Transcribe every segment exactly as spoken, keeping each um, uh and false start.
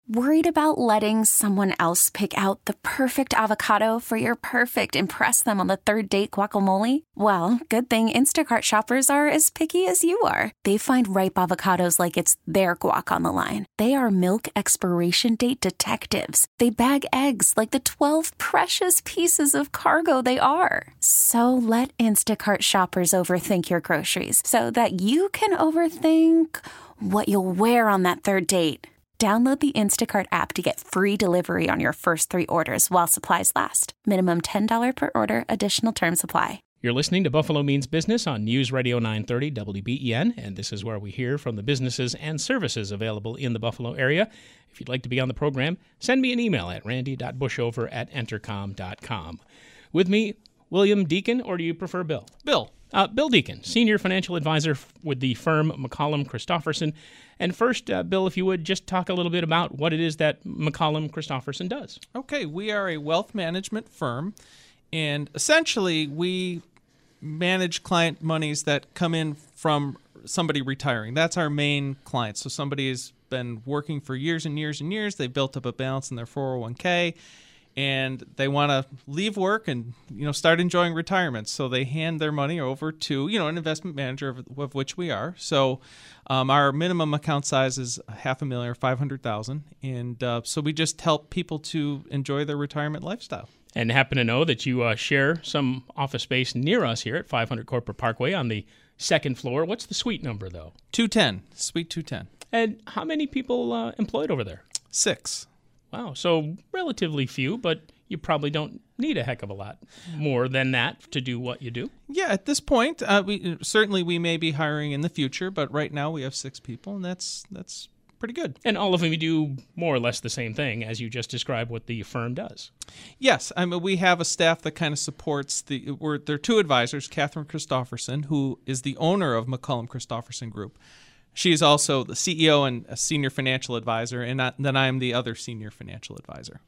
Worried about letting someone else pick out the perfect avocado for your perfect impress them on the third date guacamole? Well, good thing Instacart shoppers are as picky as you are. They find ripe avocados like it's their guac on the line. They are milk expiration date detectives. They bag eggs like the twelve precious pieces of cargo they are. So let Instacart shoppers overthink your groceries so that you can overthink what you'll wear on that third date. Download the Instacart app to get free delivery on your first three orders while supplies last. Minimum ten dollars per order. Additional terms apply. You're listening to Buffalo Means Business on News Radio nine thirty W B E N, and this is where we hear from the businesses and services available in the Buffalo area. If you'd like to be on the program, send me an email at randy dot bushover at entercom dot com. With me, William Deacon, or do you prefer Bill? Bill. Uh, Bill Deacon, Senior Financial Advisor f- with the firm McCollum Christofferson. And first, uh, Bill, if you would just talk a little bit about what it is that McCollum Christofferson does. Okay, we are a wealth management firm, and essentially we manage client monies that come in from somebody retiring. That's our main client. So somebody has been working for years and years and years. They've built up a balance in their four oh one k, and they want to leave work and, you know, start enjoying retirement. So they hand their money over to, you know, an investment manager, of, of which we are. So um, our minimum account size is half a million or five hundred thousand, and uh, so we just help people to enjoy their retirement lifestyle. And happen to know that you uh, share some office space near us here at five hundred Corporate Parkway on the second floor. What's the suite number, though? two ten, Suite two ten. And how many people uh, employed over there? Six. Wow, so relatively few, but you probably don't need a heck of a lot more than that to do what you do. Yeah, at this point, uh, we certainly we may be hiring in the future, but right now we have six people, and that's that's pretty good. And all of them do more or less the same thing as you just described what the firm does. Yes, I mean we have a staff that kind of supports the. We're there are two advisors, Catherine Christofferson, who is the owner of McCollum Christofferson Group. She is also the C E O and a senior financial advisor, and I, then I am the other senior financial advisor.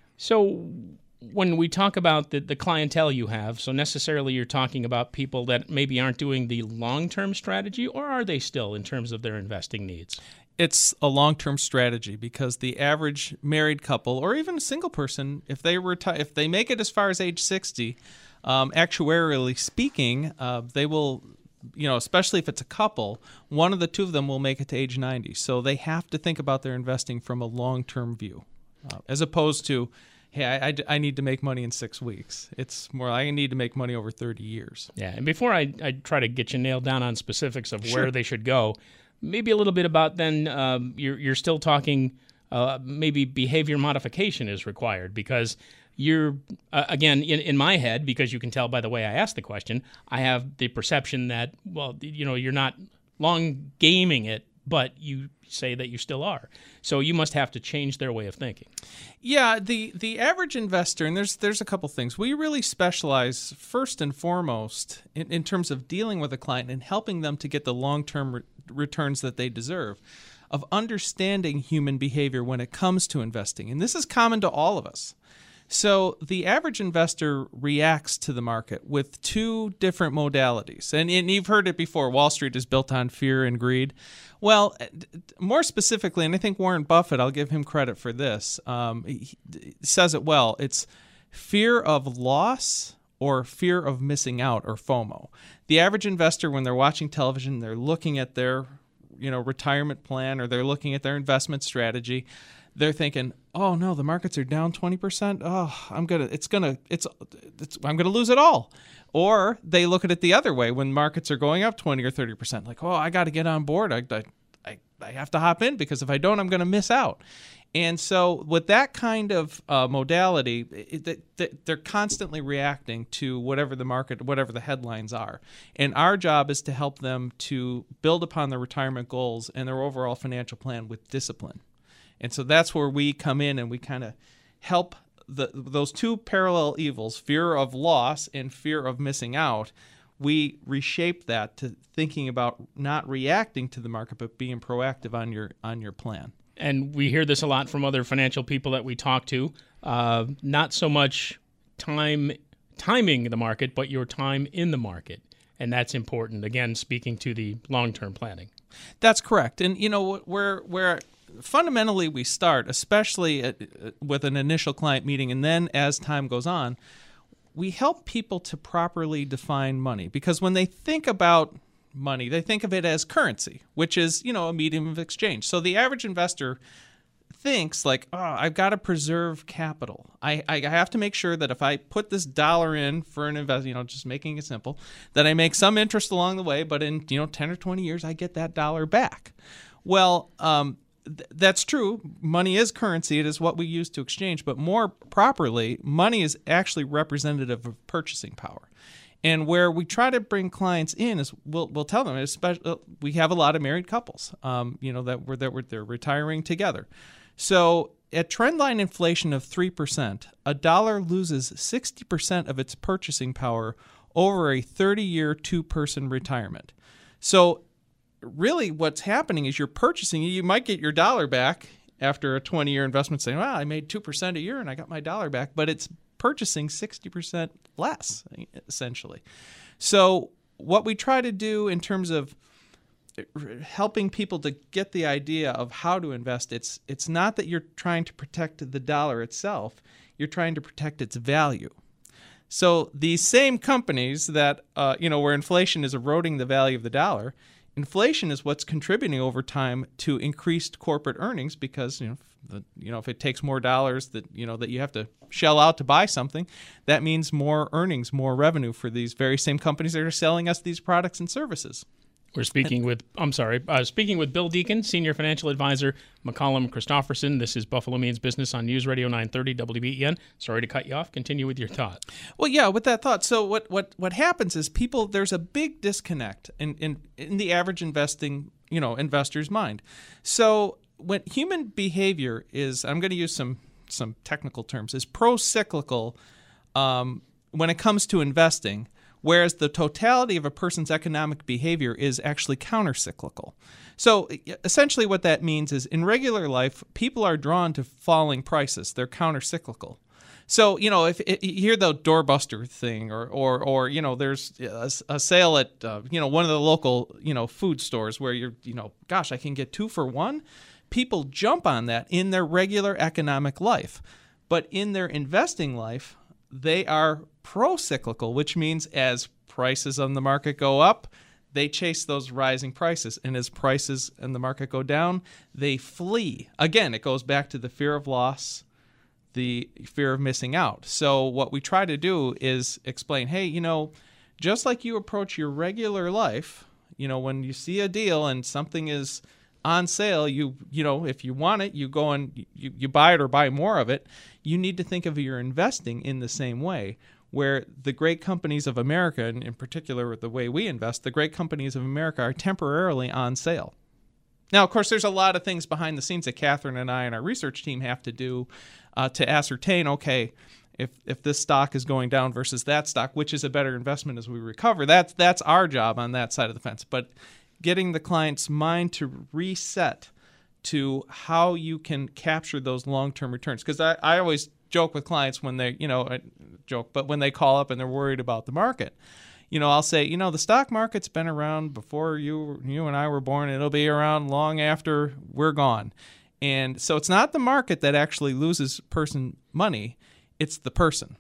So when we talk about the, the clientele you have, so necessarily you're talking about people that maybe aren't doing the long-term strategy, or are they still in terms of their investing needs? It's a long-term strategy because the average married couple, or even a single person, if they reti- if they make it as far as age sixty, um, actuarially speaking, uh, they will. You know, especially if it's a couple, one of the two of them will make it to age ninety. So they have to think about their investing from a long-term view, uh, as opposed to, hey, I, I, I need to make money in six weeks. It's more, I need to make money over thirty years. Yeah, and before I, I try to get you nailed down on specifics of Sure. where they should go, maybe a little bit about then um, you're, you're still talking uh, maybe behavior modification is required because you're, uh, again, in, in my head, because you can tell by the way I asked the question, I have the perception that, well, you know, you're not long gaming it, but you say that you still are. So you must have to change their way of thinking. Yeah, the, the average investor, and there's there's a couple things. We really specialize first and foremost in, in terms of dealing with a client and helping them to get the long-term re- returns that they deserve, of understanding human behavior when it comes to investing. And this is common to all of us. So the average investor reacts to the market with two different modalities. And, and you've heard it before, Wall Street is built on fear and greed. Well, more specifically, and I think Warren Buffett, I'll give him credit for this, um, he says it well, it's fear of loss or fear of missing out, or FOMO. The average investor, when they're watching television, they're looking at their you know, retirement plan, or they're looking at their investment strategy, they're thinking, "Oh no, the markets are down twenty percent. Oh, I'm gonna, it's gonna, it's, it's, I'm gonna lose it all." Or they look at it the other way when markets are going up twenty or thirty percent, like, "Oh, I got to get on board. I, I, I have to hop in because if I don't, I'm gonna miss out." And so, with that kind of uh, modality, it, it, it, they're constantly reacting to whatever the market, whatever the headlines are. And our job is to help them to build upon their retirement goals and their overall financial plan with discipline. And so that's where we come in and we kind of help the those two parallel evils, fear of loss and fear of missing out. We reshape that to thinking about not reacting to the market, but being proactive on your on your plan. And we hear this a lot from other financial people that we talk to. Uh, not so much time timing the market, but your time in the market. And that's important, again, speaking to the long-term planning. That's correct. And, you know, where where fundamentally we start, especially at, with an initial client meeting, and then as time goes on, we help people to properly define money. Because when they think about money, they think of it as currency, which is, you know, a medium of exchange. So the average investor thinks like, oh, I've got to preserve capital. I, I have to make sure that if I put this dollar in for an investment, you know, just making it simple, that I make some interest along the way, but in, you know, ten or twenty years, I get that dollar back. Well, um, th- that's true. Money is currency. It is what we use to exchange. But more properly, money is actually representative of purchasing power. And where we try to bring clients in is we'll we'll tell them, especially we have a lot of married couples, um, you know, that we're that we're they're retiring together. So at trendline inflation of three percent, a dollar loses sixty percent of its purchasing power over a thirty-year two-person retirement. So really what's happening is you're purchasing, you might get your dollar back after a twenty-year investment saying, well, I made two percent a year and I got my dollar back, but it's purchasing sixty percent less, essentially. So what we try to do in terms of helping people to get the idea of how to invest, it's it's not that you're trying to protect the dollar itself, you're trying to protect its value. So these same companies that, uh, you know, where inflation is eroding the value of the dollar, inflation is what's contributing over time to increased corporate earnings because, you know, the, you know, if it takes more dollars that, you know, that you have to shell out to buy something, that means more earnings, more revenue for these very same companies that are selling us these products and services. We're speaking with, I'm sorry, uh, speaking with Bill Deacon, Senior Financial Advisor, McCollum Christofferson. This is Buffalo Means Business on News Radio nine thirty W B E N. Sorry to cut you off. Continue with your thought. Well, yeah, with that thought. So what what what happens is people, there's a big disconnect in, in, in the average investing, you know, investor's mind. So when human behavior is, I'm going to use some some technical terms, is pro-cyclical um, when it comes to investing, whereas the totality of a person's economic behavior is actually counter-cyclical. So essentially what that means is in regular life, people are drawn to falling prices. They're counter-cyclical. So, you know, if, if you hear the doorbuster thing or, or, or you know, there's a, a sale at, uh, you know, one of the local, you know, food stores where you're, you know, gosh, I can get two for one. People jump on that in their regular economic life. But in their investing life, they are pro-cyclical, which means as prices on the market go up, they chase those rising prices. And as prices in the market go down, they flee. Again, it goes back to the fear of loss, the fear of missing out. So what we try to do is explain, hey, you know, just like you approach your regular life, you know, when you see a deal and something is on sale, you you know, if you want it, you go and you, you buy it or buy more of it. You need to think of your investing in the same way, where the great companies of America, and in particular the way we invest, the great companies of America are temporarily on sale. Now, of course, there's a lot of things behind the scenes that Catherine and I and our research team have to do uh, to ascertain, okay, if if this stock is going down versus that stock, which is a better investment as we recover. That's that's our job on that side of the fence. But getting the client's mind to reset to how you can capture those long-term returns. Because I, I always joke with clients when they, you know, I joke, but when they call up and they're worried about the market, you know, I'll say, you know, the stock market's been around before you you and I were born. It'll be around long after we're gone. And so it's not the market that actually loses person money. It's the person.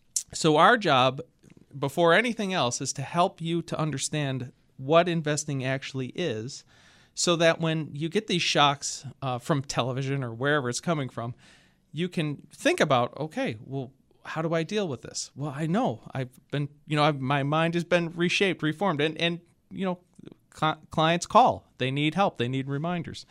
So our job, before anything else, is to help you to understand what investing actually is, so that when you get these shocks uh, from television or wherever it's coming from, you can think about, okay, well, how do I deal with this? Well, I know I've been, you know, I've, my mind has been reshaped, reformed, and, and you know, cl- clients call. They need help. They need reminders.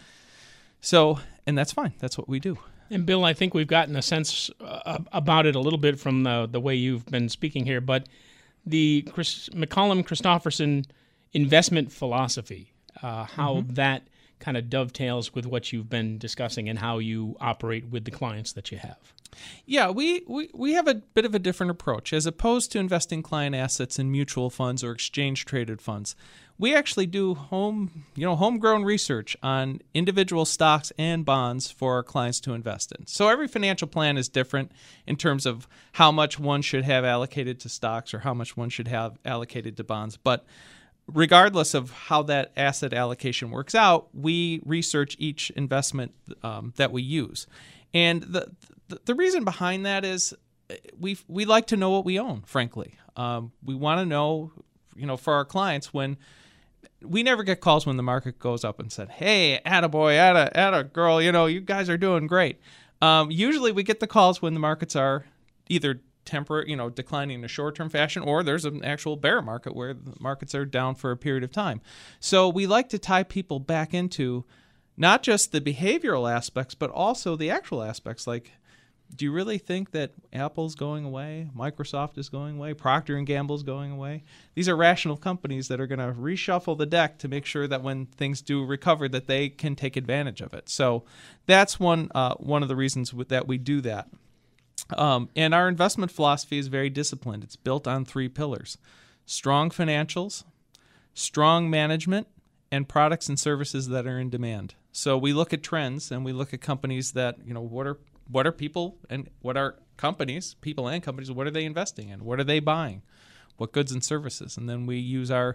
So, and that's fine. That's what we do. And Bill, I think we've gotten a sense uh, about it a little bit from the, the way you've been speaking here, but the Chris, McCollum Christofferson investment philosophy, uh, how mm-hmm. that kind of dovetails with what you've been discussing and how you operate with the clients that you have. Yeah, we, we, we have a bit of a different approach. As opposed to investing client assets in mutual funds or exchange-traded funds, we actually do home, you know, homegrown research on individual stocks and bonds for our clients to invest in. So every financial plan is different in terms of how much one should have allocated to stocks or how much one should have allocated to bonds. But regardless of how that asset allocation works out, we research each investment um, that we use. And the, the the reason behind that is we we like to know what we own, frankly. Um, we want to know, you know, for our clients, when we never get calls when the market goes up and said, hey, attaboy, atta, atta girl, you know, you guys are doing great. Um, usually we get the calls when the markets are either temporary, you know, declining in a short-term fashion, or there's an actual bear market where the markets are down for a period of time. So we like to tie people back into not just the behavioral aspects, but also the actual aspects. Like, do you really think that Apple's going away? Microsoft is going away? Procter and Gamble is going away? These are rational companies that are going to reshuffle the deck to make sure that when things do recover, that they can take advantage of it. So that's one uh, one of the reasons that we do that. Um, and our investment philosophy is very disciplined. It's built on three pillars: strong financials, strong management, and products and services that are in demand. So we look at trends and we look at companies that, you know, what are what are people and what are companies, people and companies, what are they investing in? What are they buying? What goods and services? And then we use our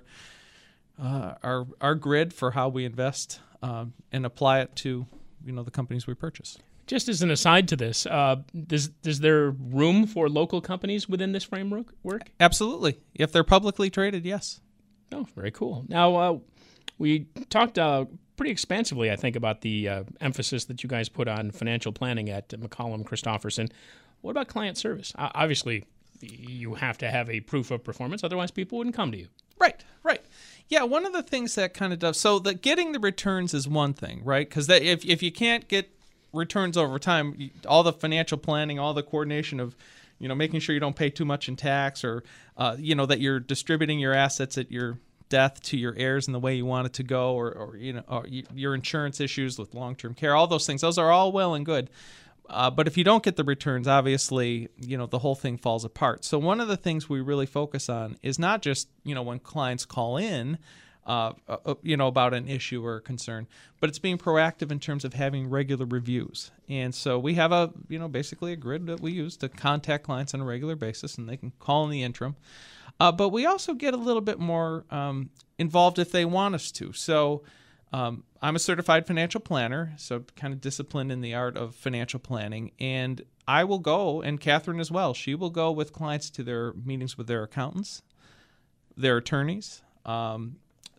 uh, our our grid for how we invest um, and apply it to, you know, the companies we purchase. Just as an aside to this, uh, is, is there room for local companies within this framework? Work? Absolutely. If they're publicly traded, yes. Oh, very cool. Now, uh, we talked uh, pretty expansively, I think, about the uh, emphasis that you guys put on financial planning at McCollum Christofferson. What about client service? Uh, obviously, you have to have a proof of performance, otherwise people wouldn't come to you. Right, right. Yeah, one of the things that kind of does, so the getting the returns is one thing, right? Because if if you can't get returns over time, all the financial planning, all the coordination of, you know, making sure you don't pay too much in tax, or, uh, you know, that you're distributing your assets at your death to your heirs in the way you want it to go, or, or you know, or your insurance issues with long-term care, all those things, those are all well and good. Uh, but if you don't get the returns, obviously, you know, the whole thing falls apart. So one of the things we really focus on is not just, you know, when clients call in, Uh, uh, you know, about an issue or a concern, but it's being proactive in terms of having regular reviews. And so we have a, you know, basically a grid that we use to contact clients on a regular basis, and they can call in the interim. Uh, but we also get a little bit more um, involved if they want us to. So um, I'm a certified financial planner, so kind of disciplined in the art of financial planning. And I will go, and Catherine as well, she will go with clients to their meetings with their accountants, their attorneys. Um,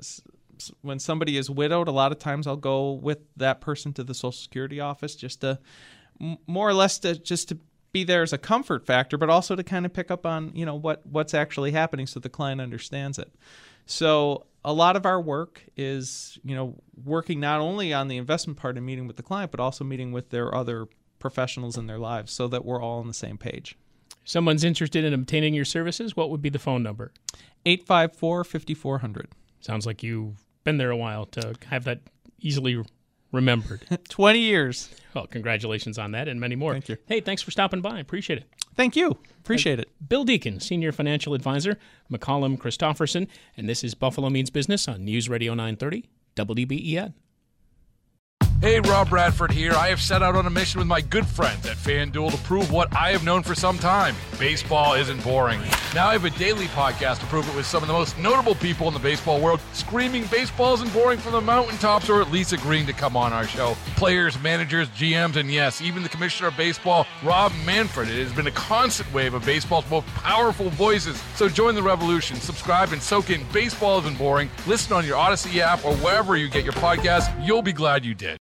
When somebody is widowed, a lot of times I'll go with that person to the Social Security office, just to more or less to just to be there as a comfort factor, but also to kind of pick up on, you know, what what's actually happening so the client understands it. So a lot of our work is, you know, working not only on the investment part and meeting with the client, but also meeting with their other professionals in their lives so that we're all on the same page. Someone's interested in obtaining your services, what would be the phone number? eight five four, five four zero zero. Sounds like you've been there a while to have that easily remembered. twenty years. Well, congratulations on that and many more. Thank you. Hey, thanks for stopping by. I appreciate it. Thank you. Appreciate it. Bill Deacon, Senior Financial Advisor, McCollum Christofferson, and this is Buffalo Means Business on News Radio nine thirty, W D B E N. Hey, Rob Bradford here. I have set out on a mission with my good friends at FanDuel to prove what I have known for some time. Baseball isn't boring. Now I have a daily podcast to prove it with some of the most notable people in the baseball world, screaming baseball isn't boring from the mountaintops, or at least agreeing to come on our show. Players, managers, G Ms, and yes, even the Commissioner of Baseball, Rob Manfred. It has been a constant wave of baseball's most powerful voices. So join the revolution. Subscribe and soak in Baseball Isn't Boring. Listen on your Odyssey app or wherever you get your podcasts. You'll be glad you did.